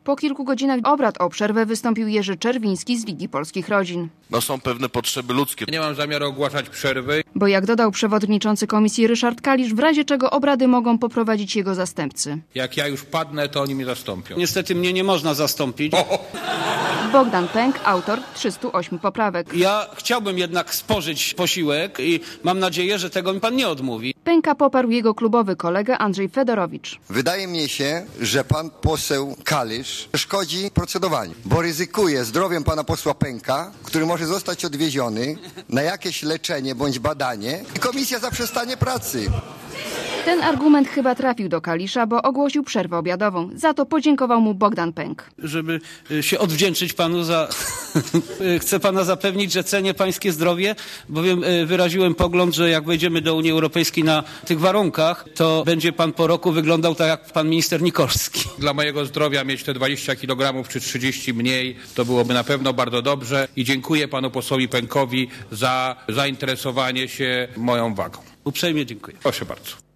Po kilku godzinach obrad o przerwę wystąpił Jerzy Czerwiński z Ligi Polskich Rodzin. Są pewne potrzeby ludzkie. Nie mam zamiaru ogłaszać przerwy. Bo jak dodał przewodniczący komisji Ryszard Kalisz, w razie czego obrady mogą poprowadzić jego zastępcy. Jak ja już padnę, to oni mnie zastąpią. Niestety mnie nie można zastąpić. Bogdan Pęk, autor 308 poprawek. Ja chciałbym jednak spożyć posiłek i mam nadzieję, że tego mi pan nie odmówi. Pęka poparł jego klubowy kolega Andrzej Fedorowicz. Wydaje mi się, że pan poseł Kalisz szkodzi procedowaniu, bo ryzykuje zdrowiem pana posła Pęka, który może zostać odwieziony na jakieś leczenie bądź badanie i komisja zaprzestanie pracy. Ten argument chyba trafił do Kalisza, bo ogłosił przerwę obiadową. Za to podziękował mu Bogdan Pęk. Żeby się odwdzięczyć panu za... Chcę pana zapewnić, że cenię pańskie zdrowie, bowiem wyraziłem pogląd, że jak wejdziemy do Unii Europejskiej na tych warunkach, to będzie pan po roku wyglądał tak jak pan minister Nikolski. Dla mojego zdrowia mieć te 20 kg czy 30 mniej, to byłoby na pewno bardzo dobrze i dziękuję panu posłowi Pękowi za zainteresowanie się moją wagą. Uprzejmie dziękuję. Proszę bardzo.